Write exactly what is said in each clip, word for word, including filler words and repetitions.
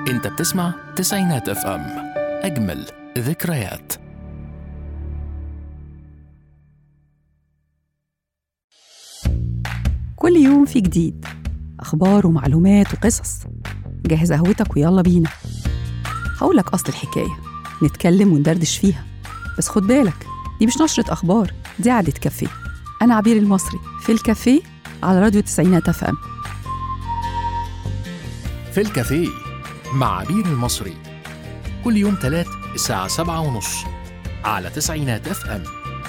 انت بتسمع تسعينات اف ام، اجمل ذكريات. كل يوم في جديد، اخبار ومعلومات وقصص. جهز قهوتك ويلا بينا. هقولك اصل الحكايه، نتكلم وندردش فيها، بس خد بالك دي مش نشرة اخبار، دي قعدة كافيه. انا عبير المصري في الكافيه على راديو تسعينات اف ام. في الكافيه مع عبير المصري كل يوم ثلاث الساعة سبعة ونص على تسعينات اف ام.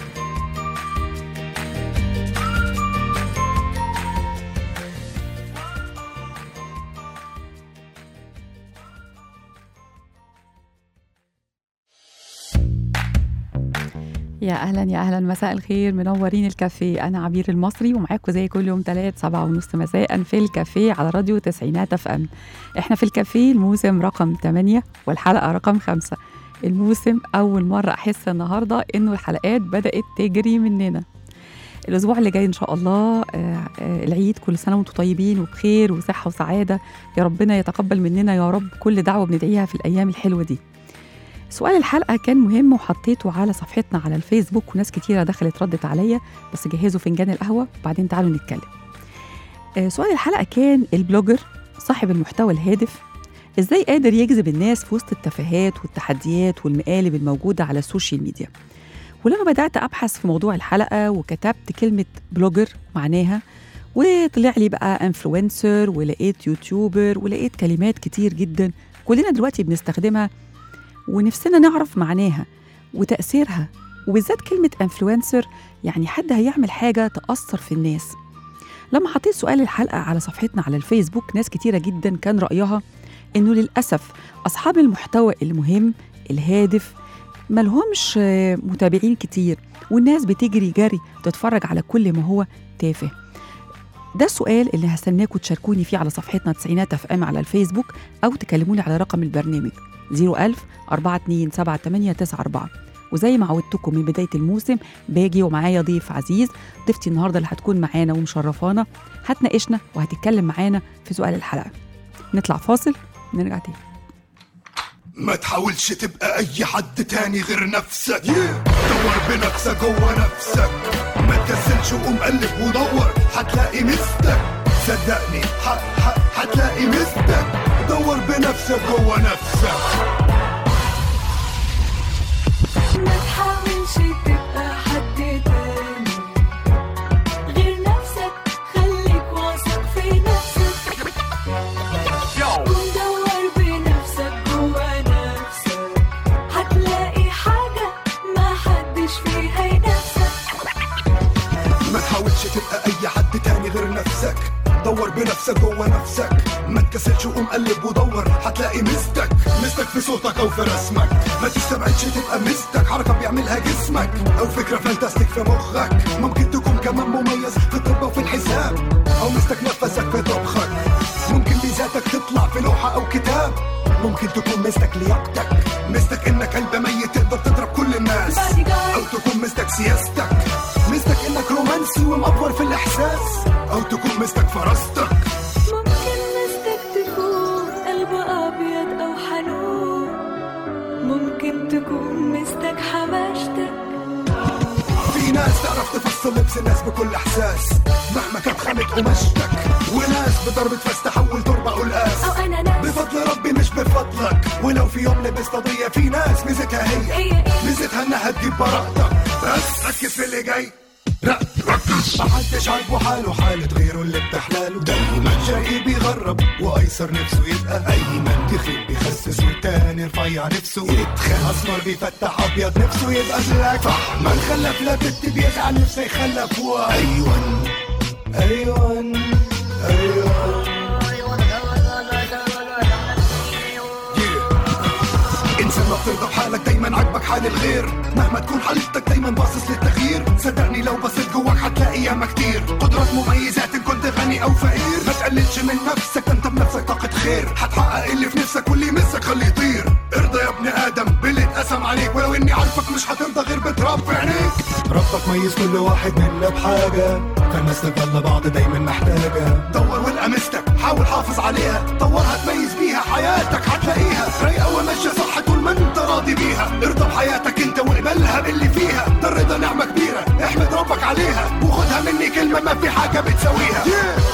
يا أهلا يا أهلا، مساء الخير، منورين الكافيه. أنا عبير المصري ومعاكم زي كل يوم تلات سبعة ونص مساء في الكافيه على راديو تسعينات اف ام. احنا في الكافيه الموسم رقم ثمانية والحلقة رقم خمسة. الموسم أول مرة أحس النهاردة إنه الحلقات بدأت تجري مننا. الأسبوع اللي جاي إن شاء الله آه آه العيد، كل سنة وانتم طيبين وبخير وصحة وسعادة. يا ربنا يتقبل مننا يا رب كل دعوة بندعيها في الأيام الحلوة دي. سؤال الحلقة كان مهم وحطيته على صفحتنا على الفيسبوك، وناس كتيرة دخلت ردت عليا، بس جهزوا فنجان القهوة وبعدين تعالوا نتكلم. آه سؤال الحلقة كان: البلوجر صاحب المحتوى الهادف إزاي قادر يجذب الناس في وسط التفاهات والتحديات والمقالب الموجودة على السوشيال ميديا؟ ولما بدأت أبحث في موضوع الحلقة وكتبت كلمة بلوجر معناها، وطلع لي بقى انفلونسر ولقيت يوتيوبر ولقيت كلمات كتير جدا كلنا دلوقتي بنستخدمها ونفسنا نعرف معناها وتأثيرها، وبالذات كلمة انفلونسر، يعني حد هيعمل حاجة تأثر في الناس. لما حطيت سؤال الحلقة على صفحتنا على الفيسبوك، ناس كتيرة جدا كان رأيها إنه للأسف أصحاب المحتوى المهم الهادف ملهمش متابعين كتير، والناس بتجري جري تتفرج على كل ما هو تافه. ده السؤال اللي هستناكم تشاركوني فيه على صفحتنا تسعينات اف ام على الفيسبوك، أو تكلموني على رقم البرنامج صفر ألف أربعة اتنين سبعة تمانية تسعة أربعة. وزي ما عودتكم من بداية الموسم باجي ومعايا ضيف عزيز. ضيفتي النهاردة اللي هتكون معانا ومشرفانا هتناقشنا وهتتكلم معانا في سؤال الحلقة. نطلع فاصل نرجع تاني. ما تحاولش تبقى اي حد تاني غير نفسك. دور بنفسك جوه نفسك، ما تكسلش وقوم قلب ودور، هتلاقي مستك. صدقني هتلاقي مستك. دور بنفسك جوه نفسك. ما تحاولش تبقى حد تاني غير نفسك، خليك واثق في نفسك. قوم دور بنفسك جوه نفسك، هتلاقي حاجة ما حدش فيها ينافسك. ما تحاولش تبقى اي حد تاني غير نفسك. دور بنفسك جوه نفسك، ما تكسلش وقوم قلب ودور، هتلاقي مستك. مستك في صوتك او في رسمك، ما تستبعدش تبقى مستك. حركة بيعملها جسمك او فكرة فانتاستيك في مخك. ممكن تكون كمان مميز في الطب وفي الحساب، او مستك نفسك في طبخك. ممكن بذاتك تطلع في لوحة او كتاب. ممكن تكون مستك لياقتك، مستك انك قلب ميت تقدر تضرب كل الناس. او تكون مستك سياستك، مستك انك رومانسي ومأفور في الاحساس. او تكون مستك فراستك. ممكن مستك تكون قلب ابيض او حنون، ممكن تكون مستك حماشتك. في ناس تعرف تفصل لبس الناس بكل احساس مهما كانت خانت قماشتك، وناس بضربة فاس تحول تربة قلقاس. او انا ناس بفضل ربي مش بفضلك. ولو في يوم لبست قضية، في ناس ميزتها هي, هي ميزتها انها تجيب براءتك. بس ركز في اللي جاي، ركز. محدش عاجبه حاله حالة غيره اللي بتحلاله. دايما شقي بيغرب وايسر نفسه يبقى ايمن. تخيل بيخسس والتاني رفيع نفسه يتخن. اسمر بيفتح ابيض نفسه يبقى بلاك. من خلف لا بنت بيزعل نفسه يخلف. ايوان ايوان ايوان انسان ما بترضى بحالك، دايما عاجبك حال الغير. مهما تكون حالتك دايما باصص للتغيير. صدقني لو بصيت جواك هتلاقي ياما كتير قدرات مميزات، ان كنت غني او فقير. ما تقللش من نفسك، انت بنفسك طاقة خير. هتحقق اللي في نفسك واللي يمسك خليه يطير. ارضى يا ابن ادم باللي اتقسم عليك، ولو اني عارفك مش هترضى غير بتراب في عينيك. ربك ميز كل واحد منا بحاجة، فالناس تضل بعض دايما محتاجة. دور والقى مستك، حاول حافظ عليها، طورها تميز بيها حياتك. هتلاقي تسويها.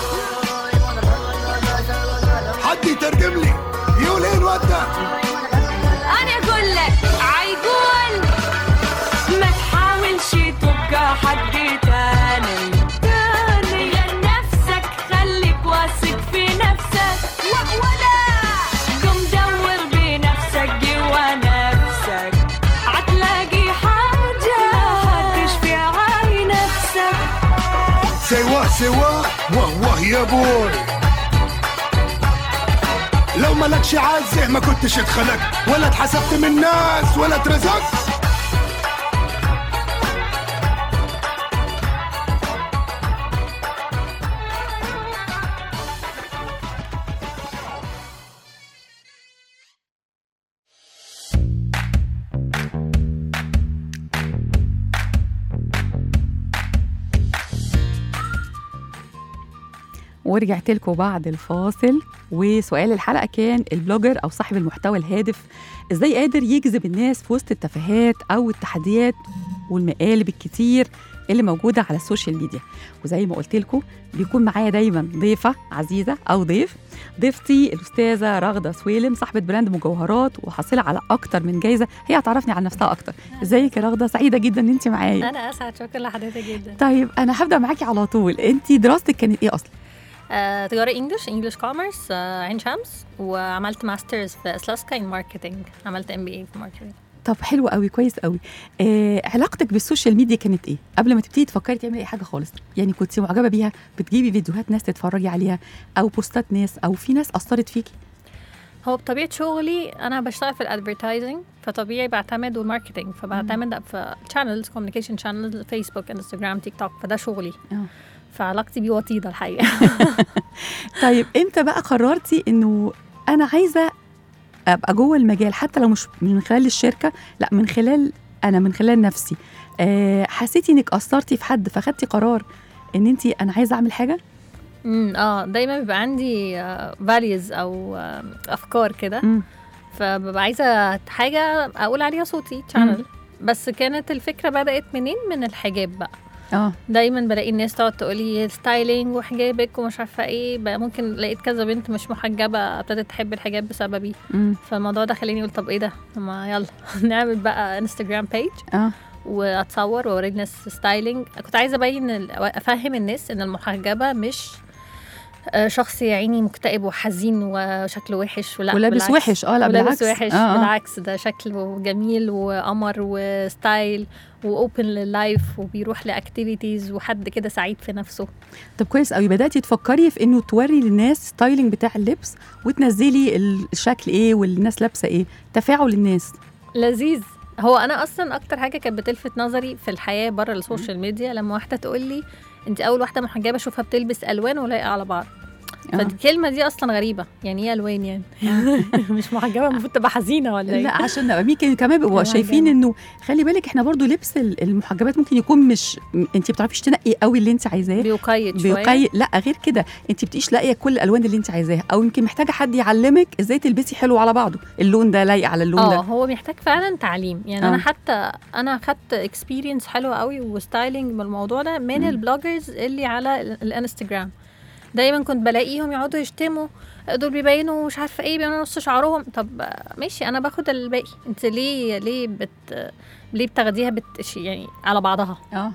حد يترجم لي يقول ايه الواد ده؟ انا اقول لك عيقول ما تحاولش تبقى حد تاني تاني لنفسك، خليك واثق في نفسك ولا قم دور بنفسك جوا نفسك هتلاقي حاجة هتشفي عاي نفسك. سوا سوا واه واه يا بوي، لو ملكش عزه ما كنتش اتخلقت ولا اتحسبت من الناس ولا اترزقت. ورجعت لكم بعد الفاصل، وسؤال الحلقة كان البلوجر أو صاحب المحتوى الهادف إزاي قادر يجذب الناس في وسط التفاهات أو التحديات والمقالب الكتير اللي موجودة على السوشيال ميديا. وزي ما قلت لكم بيكون معايا دايما ضيفة عزيزة أو ضيف. ضيفتي الأستاذة رغدة سويلم، صاحبة براند مجوهرات وحاصلة على أكتر من جايزة. هي هتعرفني عن نفسها أكتر. ازيك يا رغدة؟ سعيدة جدا إن أنت معايا. أنا أسعد، شكرا لحضرتك جدا. طيب أنا هبدأ معاكي على طول. أنت دراستك كانت إيه أصلا؟ آه، تجارة إنجلش إنجلش كوميرس، آه، عين شمس، وعملت ماسترز في اسلاسكا إن ماركتينج، عملت إم بي إيه في ماركتينج. طب حلو قوي، كويس قوي. آه، علاقتك بالسوشيال ميديا كانت ايه قبل ما تبتدي تفكري تعملي اي حاجه خالص؟ يعني كنت معجبه بيها، بتجيبي فيديوهات ناس تتفرجي عليها او بوستات ناس او في ناس اثرت فيكي؟ هو بطبيعه شغلي انا بشتغل في الادفيرتايزنج، فطبيعي بعتمد والماركتينج، فبعتمد في شانلز، كوميونيكيشن شانلز، فيسبوك، انستغرام، تيك توك، فده شغلي. اه فعلاقتي بيه وطيده الحقيقه. طيب امتى بقى قررتي انه انا عايزه ابقى جوه المجال، حتى لو مش من خلال الشركه، لا من خلال انا من خلال نفسي؟ أه حسيتي انك اثرتي في حد فخدتي قرار ان انت انا عايزه اعمل حاجه؟ امم اه دايما بيبقى عندي فاليوز او آه افكار كده، فببقى عايزه حاجه اقول عليها صوتي شانل. بس كانت الفكره بدات منين؟ من الحجاب بقى. اه دايما بلاقي الناس تقعد تقولي ستايلينج وحجابك ومش عارفه ايه بقى. ممكن لقيت كذا بنت مش محجبه ابتدت تحب الحجاب بسببي. مم. فالموضوع ده خليني اقول طب ايه ده، ما يلا نعمل بقى انستجرام بيج اه واتصور واوري الناس ستايلينج. كنت عايزه ابين افهم الناس ان المحجبه مش شخص يا عيني مكتئب وحزين وشكله وحش، ولا ولابس وحش. اه لا بالعكس، وحش. آه. بالعكس ده شكله جميل وقمر وستايل واوبن لللايف وبيروح لاكتيفيتيز وحد كده سعيد في نفسه. طب كويس قوي. بداتي تفكري في انه توري للناس ستايلينج بتاع اللبس وتنزلي الشكل ايه والناس لابسه ايه، تفاعل الناس لذيذ. هو انا اصلا اكتر حاجه كانت بتلفت نظري في الحياه بره السوشيال ميديا لما واحده تقول لي انت اول واحده محجبه اشوفها بتلبس الوان ولايقه على بعض. فالكلمه دي اصلا غريبه، يعني ايه الوان يعني؟ مش محجبه المفروض تبقى حزينه ولا ايه؟ لا عشان ممكن كمان بيبقوا شايفين انه خلي بالك احنا برضو لبس المحجبات ممكن يكون مش انت بتعرفيش تنقي قوي اللي انت عايزاه، بيقيد شويه. بيقيد. لا غير كده انت بتبقيش لاقيه كل الالوان اللي انت عايزاها، او يمكن محتاجه حد يعلمك ازاي تلبسي حلو على بعضه، اللون ده لايق على اللون ده. اه هو محتاج فعلا تعليم يعني. أوه. انا حتى انا خدت اكسبيرينس حلوه قوي وستايلينج بالموضوع ده من البلوجرز اللي على الانستجرام. دايما كنت بلاقيهم يقعدوا يشتموا دول بيبينوا مش عارفه ايه، بيبينوا نص شعرهم. طب ماشي انا باخد الباقي، انت ليه ليه بت ليه بتاخديها بت يعني على بعضها اه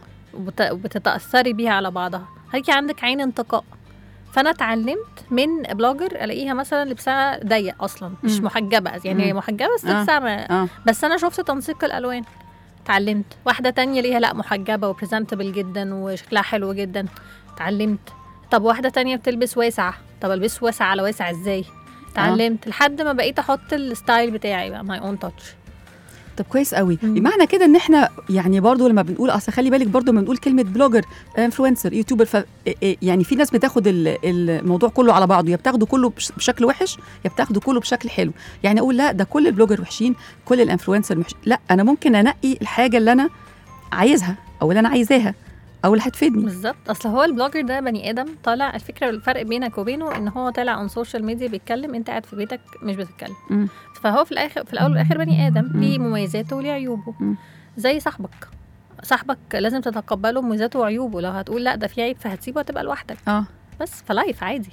وبتتاثري بيها على بعضها؟ هيجي عندك عين انتقاء. فانا اتعلمت من بلوجر الاقيها مثلا لبسها ضيق اصلا مش م. محجبه يعني، م. محجبه بس لبسها آه. آه. بس انا شفت تنسيق الالوان اتعلمت. واحده تانية ليها لا محجبه وبريزنتبل جدا وشكلها حلو جدا اتعلمت. طب واحدة تانية بتلبس واسع، طب البس واسع على واسع ازاي؟ اتعلمت. آه. لحد ما بقيت احط الستايل بتاعي بقى ماي اون تاتش. طب كويس قوي. بمعنى كده ان احنا يعني برضو لما بنقول اصل خلي بالك برضو لما بنقول كلمه بلوجر انفلونسر يوتيوبر ف يعني في ناس بتاخد الموضوع كله على بعضه، يا بتاخده كله بشكل وحش يا بتاخده كله بشكل حلو. يعني اقول لا ده كل البلوجر وحشين، كل الانفلونسر وحشين. لا انا ممكن انقي الحاجه اللي انا عايزها او اللي انا عايزاها او اللي هتفيدني. بالظبط. اصل هو البلوجر ده بني ادم طالع. الفكره الفرق بينك وبينه ان هو طالع اون سوشيال ميديا بيتكلم، انت قاعد في بيتك مش بتتكلم. م. فهو في الاخر في الاول والاخر بني ادم ليه مميزاته وليه عيوبه. م. زي صاحبك صاحبك لازم تتقبله بميزاته وعيوبه، لو هتقول لا ده في عيب فهتسيبه وتبقى لوحدك. اه بس فلايف عادي.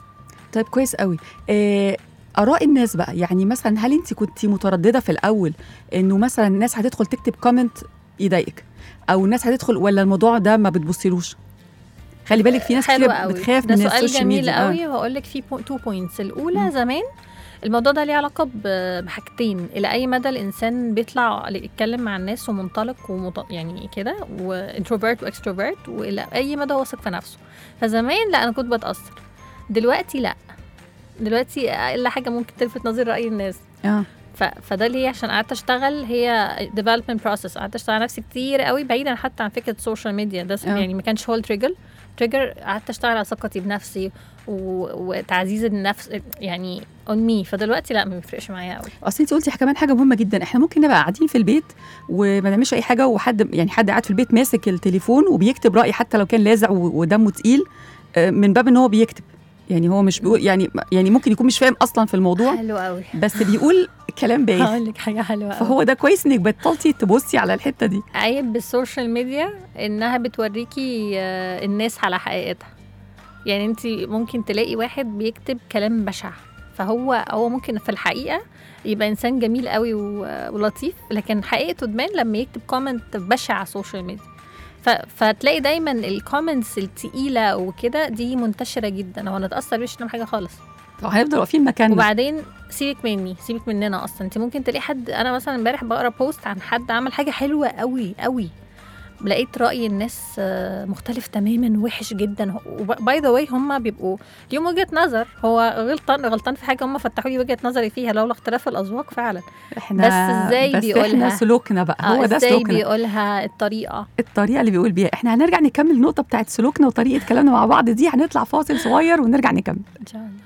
طيب كويس قوي. آه آراء الناس بقى، يعني مثلا هل انت كنتي مترددة في الأول إنه مثلا الناس هتدخل تكتب كومنت يضايقك، أو الناس هتدخل، ولا الموضوع ده ما بتبصيلوش؟ خلي بالك في ناس كتير بتخاف من السوشيال ميديا. ده سؤال جميل قوي، وهقول لك في تو بوينتس. الأولى م. زمان الموضوع ده ليه علاقة بحاجتين، إلى أي مدى الإنسان بيطلع يتكلم مع الناس ومنطلق ومط... يعني كده وانتروفيرت واكستروفيرت، وإلى أي مدى واثق في نفسه. فزمان لا أنا كنت بتأثر، دلوقتي لا، دلوقتي اقل حاجه ممكن تلفت نظر راي الناس. اه ف... فده ليه؟ عشان قعدت اشتغل، هي development process، قعدت اشتغل على نفسي كتير قوي بعيدا حتى عن فكره السوشيال ميديا ده. أوه. يعني ما كانش هو التريجر تريجر قعدت اشتغل على ثقتي بنفسي و... وتعزيز النفس يعني on me. فدلوقتي لا ما بيفرقش معايا قوي. اصل انت قلتي كمان حاجه مهمه جدا، احنا ممكن نبقى قاعدين في البيت وما نعملش اي حاجه، وحد يعني حد قاعد في البيت ماسك التليفون وبيكتب راي حتى لو كان لاذع ودمه تقيل، من باب ان هو بيكتب، يعني هو مش بيقول، يعني يعني ممكن يكون مش فاهم اصلا في الموضوع. حلو قوي. بس بيقول كلام بايخ. هقول لك حاجه حلوه قوي، فهو ده كويس انك بطلتي تبصي على الحته دي. عيب بالسوشيال ميديا انها بتوريكي الناس على حقيقتها. يعني انت ممكن تلاقي واحد بيكتب كلام بشع، فهو هو ممكن في الحقيقه يبقى انسان جميل قوي ولطيف، لكن حقيقته تبان لما يكتب كومنت بشع على السوشيال ميديا. فتلاقي دايما الكومنتس التقيله وكده دي منتشره جدا، وانا اتاثر بيش حاجه خالص، هيفضل واقفين مكاننا. وبعدين سيبك مني، سيبك مننا اصلا. انت ممكن تلاقي حد، انا مثلا امبارح بقرا بوست عن حد عمل حاجه حلوه قوي قوي، لقيت راي الناس مختلف تماما وحش جدا. وباي ذا واي هم بيبقوا ليهم وجهه نظر، هو غلطان غلطان في حاجه، هم فتحوا لي وجهه نظري فيها لولا اختلاف الاذواق فعلا. احنا بس ازاي بس بيقولها، احنا سلوكنا بقى هو ده ازاي سلوكنا، بيقولها الطريقه الطريقه اللي بيقول بيها. احنا هنرجع نكمل النقطه بتاعت سلوكنا وطريقه كلامنا مع بعض دي، هنطلع فاصل صغير ونرجع نكمل ان شاء الله.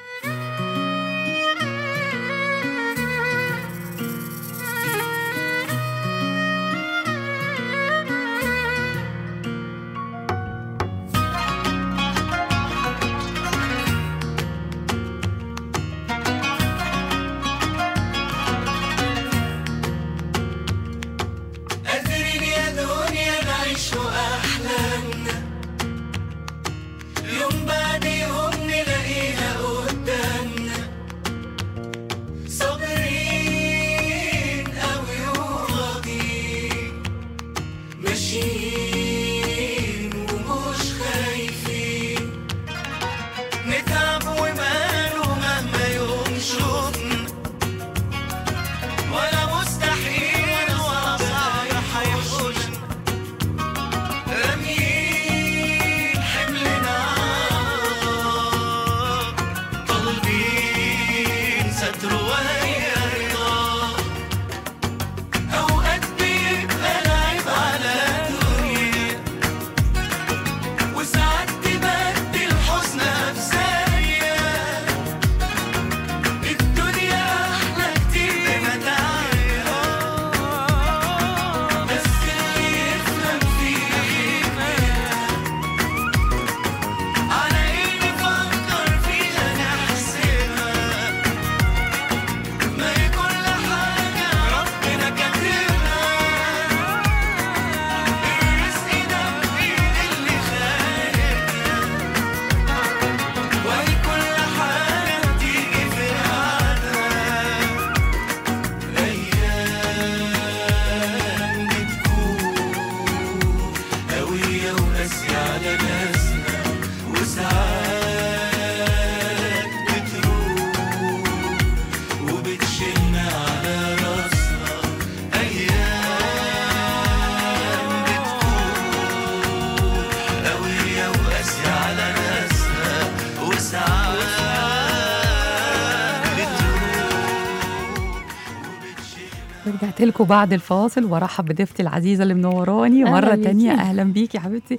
رجعت لكم بعد الفاصل وارحب بضيفتي العزيزه اللي منوراني مره تانية. اهلا بيكي يا حبيبتي.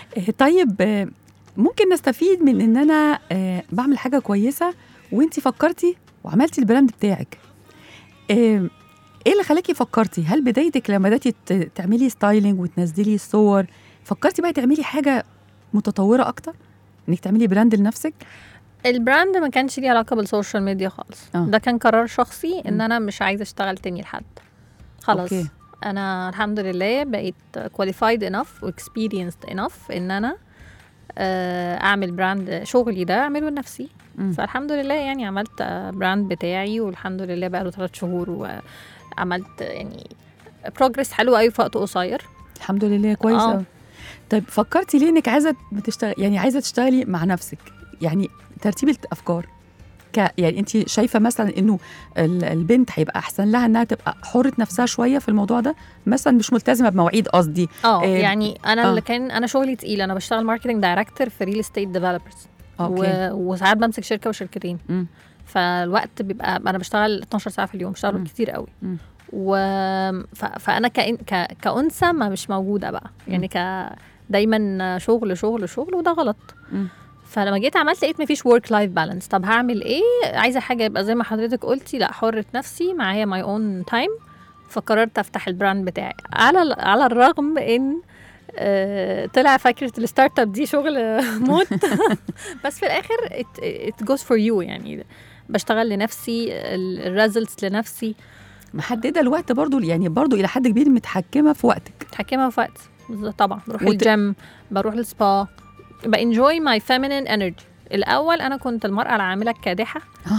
طيب ممكن نستفيد من ان انا بعمل حاجه كويسه وانتي فكرتي وعملتي البراند بتاعك، ايه اللي خلاكي فكرتي؟ هل بدايتك لما بدأتي تعملي ستايلينج وتنزلي الصور فكرتي بقى تعملي حاجه متطوره اكتر، انك تعملي براند لنفسك؟ البراند ما كانش ليه علاقه بالسوشيال ميديا خالص. أوه. ده كان قرار شخصي ان انا مش عايزه اشتغل تاني لحد خلاص. أوكي. انا الحمد لله بقيت qualified enough و experienced enough ان انا آه، اعمل براند شغلي ده اعمله لنفسي. مم. فالحمد لله يعني عملت براند بتاعي والحمد لله بقى له ثلاث شهور وعملت يعني بروجرس حلو قوي في وقت قصير. الحمد لله كويس آه. قوي. طيب فكرتي ليه انك عايزه بتشتغل يعني عايزه تشتغلي مع نفسك؟ يعني ترتيب الافكار ك يعني انت شايفه مثلا انه ال- البنت هيبقى احسن لها انها تبقى حره نفسها شويه في الموضوع ده، مثلا مش ملتزمه بمواعيد قصدي. اه إيه، يعني انا آه. اللي كان انا شغلي تقيل، انا بشتغل ماركتنج دايركتور في ريل استيت ديفلوبرز اوكي. وساعات بمسك شركه وشركتين. مم. فالوقت بيبقى انا بشتغل اتناشر ساعه في اليوم، بشتغل مم. كتير قوي. مم. و ف... فانا كإن... ك... كأنثى ما مش موجوده بقى يعني ك دايما شغل شغل شغل وده غلط. مم. فلما جيت عملت لقيت مفيش ورك لايف بالانس. طب هعمل ايه؟ عايزه حاجه يبقى زي ما حضرتك قلتي، لا حره نفسي معايا ماي اون تايم. فقررت افتح البراند بتاعي على على الرغم ان آه، طلع فكره الستارت اب دي شغل موت بس في الاخر it goes for you يعني بشتغل لنفسي، الريزلتس لنفسي، محدده الوقت برضو، يعني برضو الى حد كبير متحكمه في وقتك. متحكمه في وقت. بالظبط طبعا بروح وت- الجيم، بروح السبا، بانجوي ماي فيمينين انرجي. الاول انا كنت المراه العامله الكادحه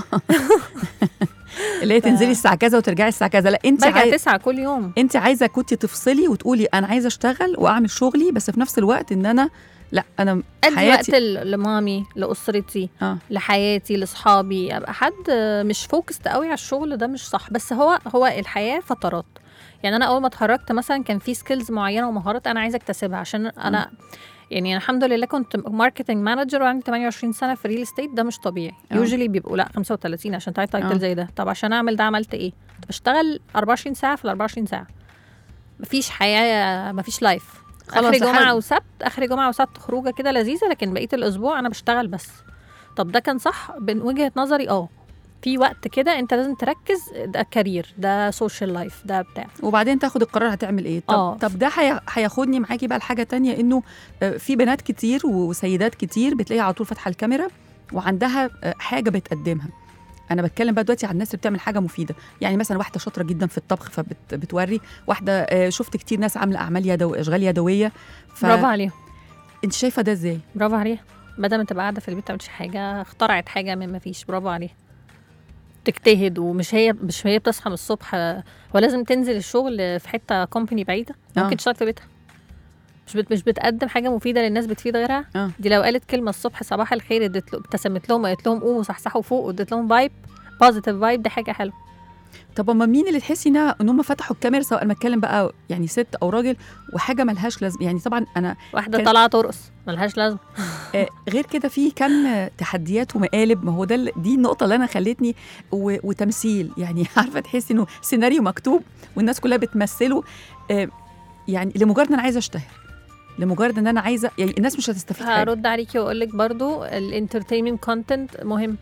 اللي هي تنزلي الساعه كذا وترجعي الساعه كذا. لا انت برجع عاي... تسعة كل يوم. انت عايزه كنت تفصلي وتقولي انا عايزه اشتغل واعمل شغلي، بس في نفس الوقت ان انا لا انا ادي حياتي وقت ل- لمامي، لاسرتي، اه لحياتي، لاصحابي. ابقى حد مش فوكست قوي على الشغل ده مش صح. بس هو هو الحياه فترات. يعني انا اول ما اتخرجت مثلا كان في سكيلز معينه ومهارات انا عايزه اكتسبها عشان انا يعني أنا الحمد لله كنت ماركتنج مانجر وعندي ثمانية وعشرين سنه في ريل استيت. ده مش طبيعي. آه. يوجولي بيبقوا لا خمسة وثلاثين عشان تعرف آه. تايتل زي ده. طب عشان اعمل ده عملت ايه؟ بشتغل أربعة وعشرين ساعه في ال أربعة وعشرين ساعه. مفيش حياه، مفيش لايف. خلاص اخر جمعه حلو. وسبت، اخر جمعه وسبت خروجه كده لذيذه، لكن بقيه الاسبوع انا بشتغل بس. طب ده كان صح من وجهه نظري؟ اه في وقت كده انت لازم تركز، ده كارير، ده سوشيال لايف، ده بتاع. وبعدين تاخد القرار هتعمل ايه. طب آه. طب ده هي- هياخدني معاكي بقى لحاجه تانية، انه آه، في بنات كتير وسيدات كتير بتلاقيها على طول فاتحه الكاميرا وعندها آه، حاجه بتقدمها. انا بتكلم بقى دلوقتي عن الناس اللي بتعمل حاجه مفيده، يعني مثلا واحده شاطره جدا في الطبخ فبتوري، واحده آه، شفت كتير ناس عامله اعمال يدويه، اشغال يدويه. ف... برافو عليهم، انت شايفه ده ازاي؟ برافو عليها. بدل ما تبقى قاعده في البيت تعملش حاجه، اخترعت حاجه من ما فيش. برافو عليها، تجتهد. ومش هي مش هي بتصحى من الصبح ولازم تنزل الشغل في حته كومباني بعيده، ممكن آه. تشتغل في بيتها. مش بت... مش بتقدم حاجه مفيده للناس بتفيد غيرها. آه. دي لو قالت كلمه الصبح صباح الخير، ادت له ابتسمت لهم وقالت لهم قوموا صحصحوا فوق، وادت لهم فايب بوزيتيف فايب، دي حاجه حلوه. طب اما مين اللي تحسي انها ان هم فتحوا الكاميرا، سواء انا بتكلم بقى يعني ست او راجل، وحاجه ملهاش لازمه؟ يعني طبعا انا واحده كان- طالعه ترقص ملهاش لازمه. آه، غير كده في كم آه، تحديات ومقالب. ما هو ده ال- دي النقطه اللي انا خلتني و- وتمثيل، يعني عارفه تحسي انه سيناريو مكتوب والناس كلها بتمثله، آه، يعني لمجرد ان انا عايزه اشتهر، لمجرد ان انا عايزه، يعني الناس مش هتستفيد حاجه. هرد عليكي واقول لك برضو الانترتينمنت كونتنت مهم.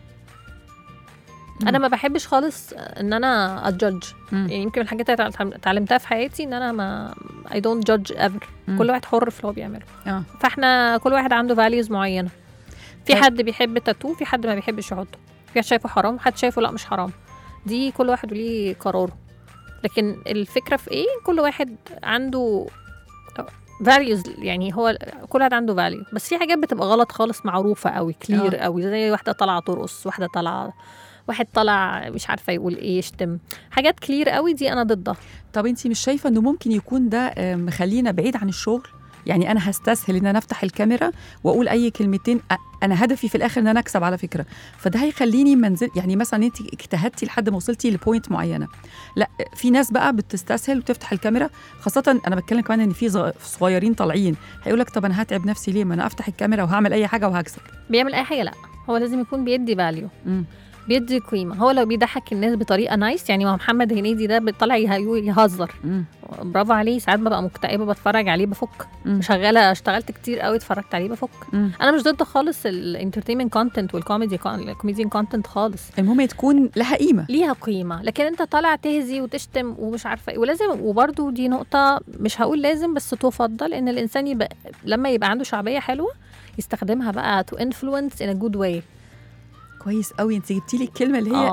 مم. انا ما بحبش خالص ان انا ادجدج. مم. يعني يمكن من الحاجات اللي اتعلم- اتعلمتها في حياتي ان انا ما I don't judge ever. مم. كل واحد حر في اللي هو بيعمله. اه فاحنا كل واحد عنده values معينه. في طيب. حد بيحب التاتو، في حد ما بيحبش يحطه، في حد شايفه حرام، حد شايفه لا مش حرام. دي كل واحد وليه قراره. لكن الفكره في ايه؟ كل واحد عنده values. يعني هو كل واحد عنده value. بس في حاجات بتبقى غلط خالص، معروفه قوي، كلير آه. قوي، زي واحده طالعه ترقص، واحده طالعه، واحد طلع مش عارفه يقول ايه، يشتم، حاجات كلير قوي، دي انا ضدها. طب انت مش شايفه انه ممكن يكون ده آه، مخلينا بعيد عن الشغل؟ يعني انا هستسهل ان انا افتح الكاميرا واقول اي كلمتين، أ- انا هدفي في الاخر ان انا اكسب على فكره، فده هيخليني منزل. يعني مثلا انت اجتهدتي لحد ما وصلتي لبوينت معينه، لا في ناس بقى بتستسهل وتفتح الكاميرا، خاصه انا بتكلم كمان ان في صغ- صغيرين طالعين هيقول لك طب انا هتعب نفسي ليه، ما انا افتح الكاميرا وهعمل اي حاجه وهكسب. بيعمل اي حاجه، لا هو لازم يكون بيدي فاليو، مم. بيدي قيمه. هو لو بيضحك الناس بطريقه نايس، يعني ما محمد هنيدي ده بيطلع يه- يهزر، مم. برافو عليه. ساعات ببقى مكتئبه بتفرج عليه بفك، مم. شغاله اشتغلت كتير قوي اتفرجت عليه بفك. مم. انا مش ضد خالص الانترتينمنت كونتنت والكوميدي الكوميديان كونتنت خالص، المهم تكون لها قيمه. ليها قيمه. لكن انت طالع تهزي وتشتم ومش عارفه ايه، ولازم، وبرده دي نقطه مش هقول لازم بس تفضل ان الانسان يبقى لما يبقى عنده شعبيه حلوه يستخدمها بقى to influence in a good way. كويس قوي، انت جبتي لي الكلمه اللي هي اه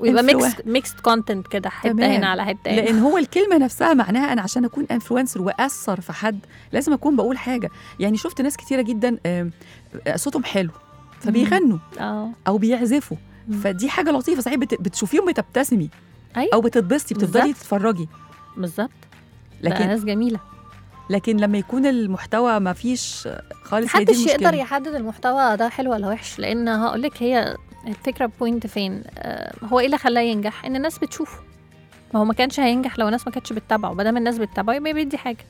ويبقى influ- ميكس ميكست كونتنت كده، حته تمام. هنا على حته هنا. لان هو الكلمه نفسها معناها انا عشان اكون انفلونسر واثر في حد لازم اكون بقول حاجه. يعني شفت ناس كتيره جدا آم، صوتهم حلو فبيغنوا اه او بيعزفوا، مم. فدي حاجه لطيفه صحيح، بت- بتشوفيهم بتبتسمي أيوة. او بتتبسطي، بتفضلي بالظبط. تتفرجي. بالظبط. لكن لكن ناس جميله. لكن لما يكون المحتوى ما فيش خالص، هي دي محدش المشكلة. يقدر يحدد المحتوى ده حلو ولا وحش، لان هقول لك هي الفكره بوينت فين. آه هو ايه اللي خلاه ينجح؟ ان الناس بتشوفه. ما هو ما كانش هينجح لو الناس ما كانتش بتتابعه، بدل ما الناس بتتابعه يبقى بيدي حاجه.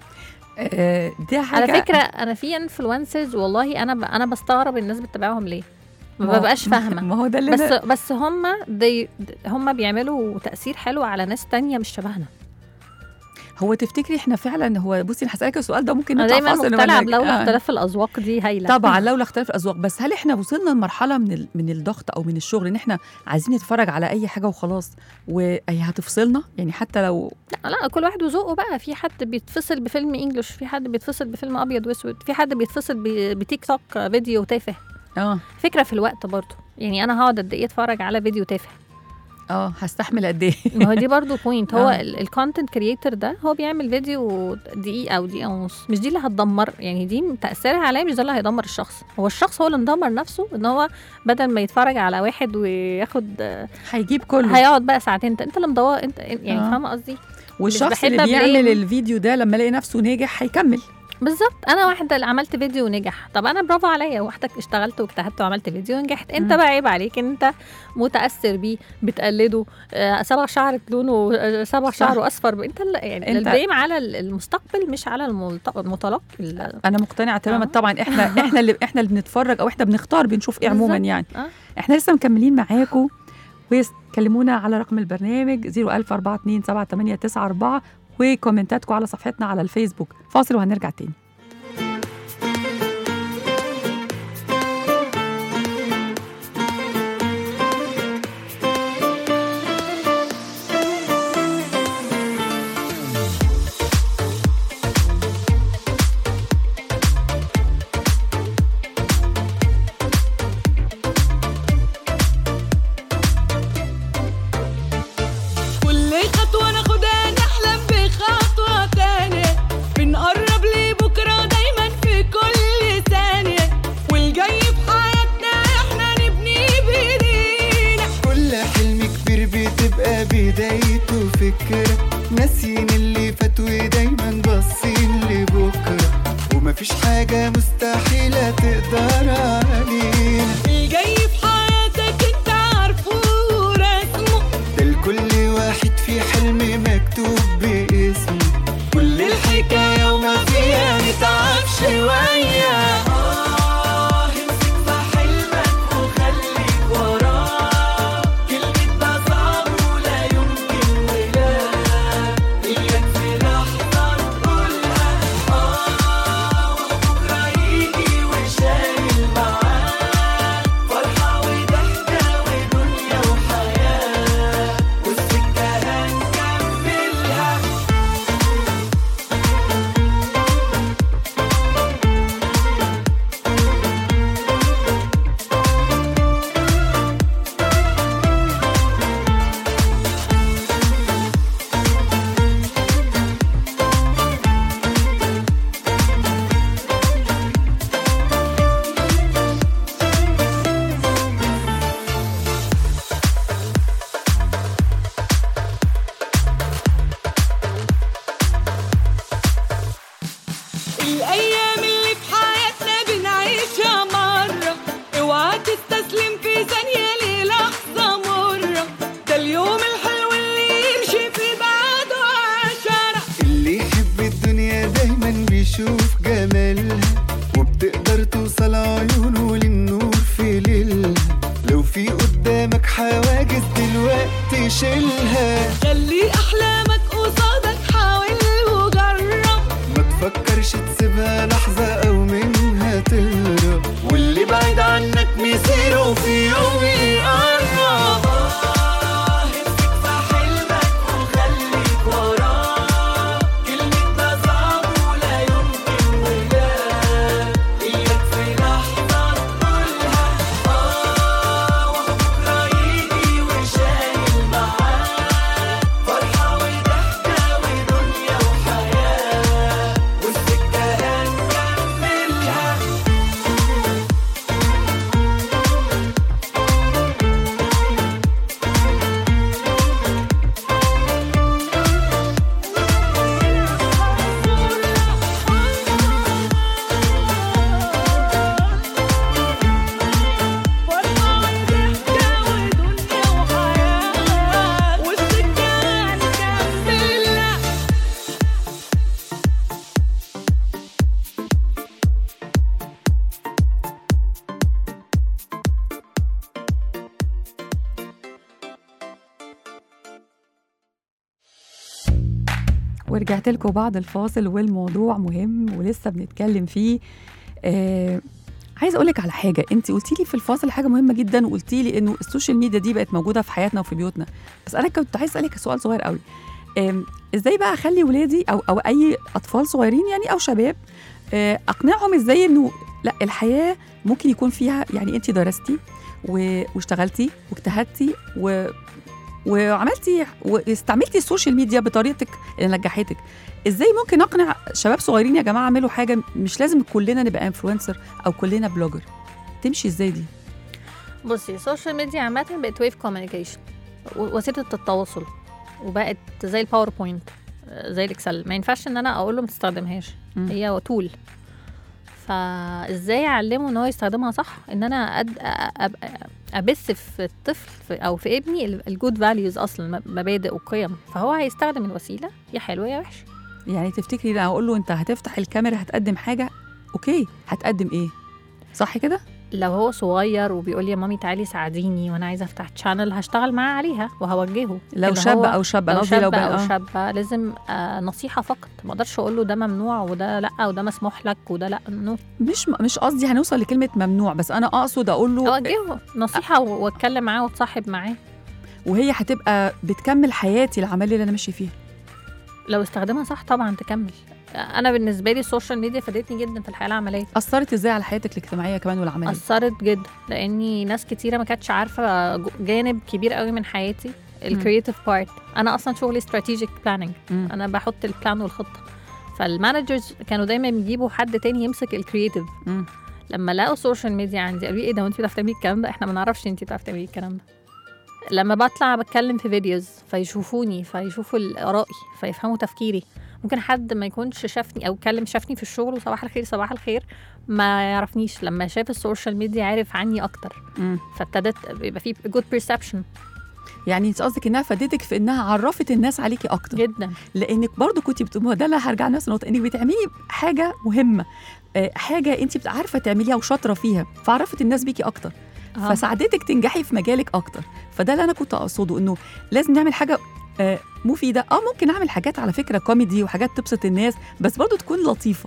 آه، دي حاجه على فكره انا في انفلونسرز والله انا ب... انا بستغرب الناس بتتابعهم ليه، ما ما هو- ببقاش فاهمه. ما هو ده اللي بس أنا- بس هم دي هم بيعملوا تاثير حلو على ناس تانية مش شبهنا. هو تفتكري احنا فعلا، هو بصي انا هسألك السؤال ده ممكن انا نطلع دايما فاصل مقتنعه ونرجع. لولا آه. اختلاف الاذواق دي هايله. طبعا لولا اختلاف الاذواق، بس هل احنا وصلنا لمرحله من ال... من الضغط او من الشغل ان احنا عايزين نتفرج على اي حاجه وخلاص وهي هتفصلنا؟ يعني حتى لو لا, لا كل واحد وذوقه بقى. في حد بيتفصل بفيلم انجلش، في حد بيتفصل بفيلم ابيض واسود، في حد بيتفصل ب... بتيك توك فيديو تافه. اه فكره في الوقت برضو، يعني انا هقعد قد ايه اتفرج على فيديو تافه؟ اه هستحمل قد ايه؟ ما هو دي برضو بوينت. هو آه. الكونتنت كرييتور ده هو بيعمل فيديو دقيقه او دقيقه ونص، مش دي اللي هتدمر، يعني دي تاثيرها عليه مش ده اللي هيدمر الشخص. هو الشخص هو اللي مدمر نفسه، ان هو بدل ما يتفرج على واحد وياخد هيجيب كله. هيقعد بقى ساعتين. انت انت اللي مدور انت يعني آه. فاهمه قصدي؟ والشخص مش اللي بحب بيعمل أبليم. الفيديو ده لما يلاقي نفسه ناجح هيكمل. بالظبط. انا واحده اللي عملت فيديو ونجح، طب انا برافو عليا، واحده اشتغلت واجتهدت وعملت فيديو ونجحت. انت مم. بقى عيب عليك ان انت متاثر بيه، بتقلده. آه سبع شعر لونه آه سبع صح. شعره اصفر. انت اللي يعني أنت- البليم على المستقبل مش على الملت- المتلقي. ال- انا مقتنعه تماما. آه. طبعا احنا احنا اللي احنا اللي بنتفرج او احنا بنختار بنشوف ايه عموما. بالظبط. يعني آه. احنا لسه مكملين معاكم، وكلمونا على رقم البرنامج صفر ألف أربعة اتنين سبعة تمانية تسعة أربعة وكومنتاتكم على صفحتنا على الفيسبوك. فاصل وهنرجع تاني. كل خطوة ناخدها نحلم بخطوة تانية، بنقرب لبكرة دايما في كل ثانية، والجاي في حياتنا احنا نبني بايدينا. كل حلم كبير بتبقى بدايته فكرة، ناسيين اللي فات ودايما باصين لبكرة، ومفيش حاجة مستحيلة تقدر علينا. الجاي في حياتك انت عارفه ورسمه، ده لكل واحد في حلم مكتوب باسمه، كل الحكاية وما فيها نتعب شوية. آه امسك في حلمك وخليك وراه، كلمة ده صعب ولا يمكن ولا إياك في لحظة تقولها آه، وبكرة يجي وشايل معاه فرحة وضحكة ودنيا وحياة، والسكة هنكملها. الأيام اللي في حياتنا بنعيشها مرة، اوعى تستسلم في ثانية للحظة مرة، ده اليوم الحلو اللي يمشي في بعده عشرة. اللي يحب الدنيا دايما بيشوف جمالها، وبتقدر توصل عيونه للنور في ليلها، لو في قدامك حواجز دلوقتي شيلها. خلي أحلامك قصادك، حاول وجرب، ما تفكرش تسيبها لحظة أو منها تهرب، واللي بعيد عنك مصيره في يوم يقرب. آه امسك في حلمك وخليك وراه، كلمة ده صعب ولا يمكن ولا إياك في لحظة تقولها آه، وبكرة يجي وشايل ورجعت لكم بعد الفاصل والموضوع مهم ولسه بنتكلم فيه. آه عايز اقولك على حاجه، انت قلتي لي في الفاصل حاجه مهمه جدا، وقلتي لي انه السوشيال ميديا دي بقت موجوده في حياتنا وفي بيوتنا، بس انا كنت عايز اسالك سؤال صغير قوي. ازاي بقى اخلي ولادي او او اي اطفال صغيرين يعني او شباب آه اقنعهم ازاي انه لا، الحياه ممكن يكون فيها، يعني انت درستي واشتغلتي واجتهدتي و وعملتي واستعملتي السوشيال ميديا بطريقتك اللي نجحتك. ازاي ممكن اقنع شباب صغيرين يا جماعه اعملوا حاجه؟ مش لازم كلنا نبقى انفلونسر او كلنا بلوجر. تمشي ازاي دي؟ بصي، السوشيال ميديا عامه بقت ويف كوميونيكيشن، وسيله التواصل، وبقت زي الباوربوينت، زي الاكسل. ما ينفعش ان انا اقول له ما تستخدمهاش، هي تول. فازاي اعلمه ان هو يستخدمها صح؟ ان انا أد... أب... ابث في الطفل او في ابني الجود فاليوز، اصلا مبادئ وقيم، فهو هيستخدم الوسيله يا حلوه يا وحشه. يعني تفتكري لو اقول له انت هتفتح الكاميرا هتقدم حاجه، اوكي، هتقدم ايه؟ صح كده؟ لو هو صغير وبيقول لي يا مامي تعالي ساعديني وانا عايزه افتح تشانل، هشتغل معاه عليها وهوجهه. لو شاب او شابه، لو شاب او شابه لازم آه نصيحه فقط، ما اقدرش اقول له ده ممنوع وده لا وده مسموح لك وده لا. نو، مش مش قصدي هنوصل لكلمه ممنوع، بس انا اقصد اقول له اوجهه نصيحه واتكلم معاه واتصاحب معاه، وهي هتبقى بتكمل حياتي العمليه اللي انا ماشي فيها لو استخدمها صح. طبعا تكمل. انا بالنسبه لي السوشيال ميديا فادتني جدا في الحياه العمليه. اثرت ازاي على حياتك الاجتماعيه كمان والعمليه؟ اثرت جدا، لاني ناس كتيره ما كانتش عارفه جانب كبير قوي من حياتي، الكرييتيف بارت. انا اصلا شغلي استراتيجيك بلاننج، انا بحط البلان والخطه. فالمانجرز كانوا دايما بيجيبوا حد تاني يمسك الكرييتيف. لما لقوا السوشيال ميديا عندي قالوا لي ايه ده، وانت بتعرفي تعملي الكلام ده؟ احنا ما نعرفش انت بتعرفي تعملي الكلام ده. لما بطلع بتكلم في فيديوز فيشوفوني، فيشوفوا آرائي، فيفهموا تفكيري. ممكن حد ما يكونش شافني او كلم شافني في الشغل وصباح الخير صباح الخير ما يعرفنيش، لما شاف السوشيال ميديا عارف عني اكتر، فابتدت يبقى في جود بيرسبشن. يعني انت قصدك انها فادتك في انها عرفت الناس عليكي اكتر جدا، لانك برضو كنت بتقولي ده اللي هرجع لنفس النقطه، انك بتعملي حاجه مهمه، حاجه انت عارفه تعمليها وشاطره فيها، فعرفت الناس بيكي اكتر، آه. فساعدتك تنجحي في مجالك اكتر. فده اللي انا كنت اقصده، انه لازم نعمل حاجه آه مفيده. اه ممكن نعمل حاجات على فكره كوميدي وحاجات تبسط الناس، بس برضو تكون لطيفه.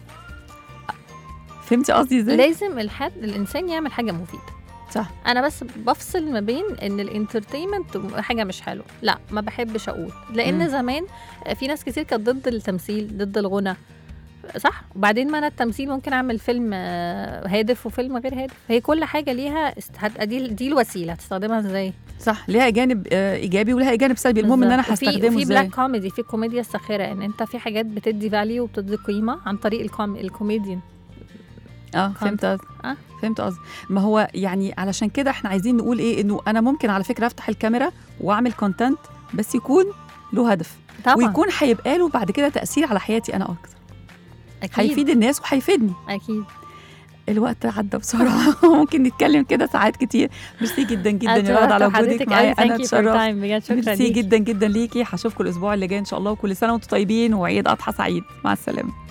فهمتي قصدي ازاي؟ لازم الحد الانسان يعمل حاجه مفيده. صح. انا بس بفصل ما بين ان الانترتينمنت حاجه مش حلوه، لا ما بحبش اقول، لان م. زمان في ناس كتير كانت ضد التمثيل، ضد الغنى، صح. وبعدين ما انا التمثيل ممكن اعمل فيلم هادف وفيلم غير هادف، هي كل حاجه ليها دي, دي الوسيله هتستخدمها ازاي. صح، ليها جانب ايجابي ولها جانب سلبي، المهم ان انا هستخدمه ازاي. في بلاك كوميدي، في كوميديا الساخره، ان انت في حاجات بتدي فاليو وبتدي قيمه عن طريق الكوم... الكوميديان. اه فهمت قصدي. اه فهمت قصدي. ما هو يعني علشان كده احنا عايزين نقول ايه، انه انا ممكن على فكره افتح الكاميرا واعمل كونتنت، بس يكون له هدف طبعا. ويكون هيبقى له بعد كده تاثير على حياتي انا اكتر. أكيد. هيفيد الناس وهيفيدني. اكيد. الوقت عدى بسرعه ممكن نتكلم كده ساعات كتير. ميرسي جدا جدا يا رضا على وجودك معايا، انا اتشرفت. ميرسي جدا جدا ليكي. هشوفكم الاسبوع اللي جاي ان شاء الله، وكل سنه وانتم طيبين وعيد اضحى سعيد. مع السلامه.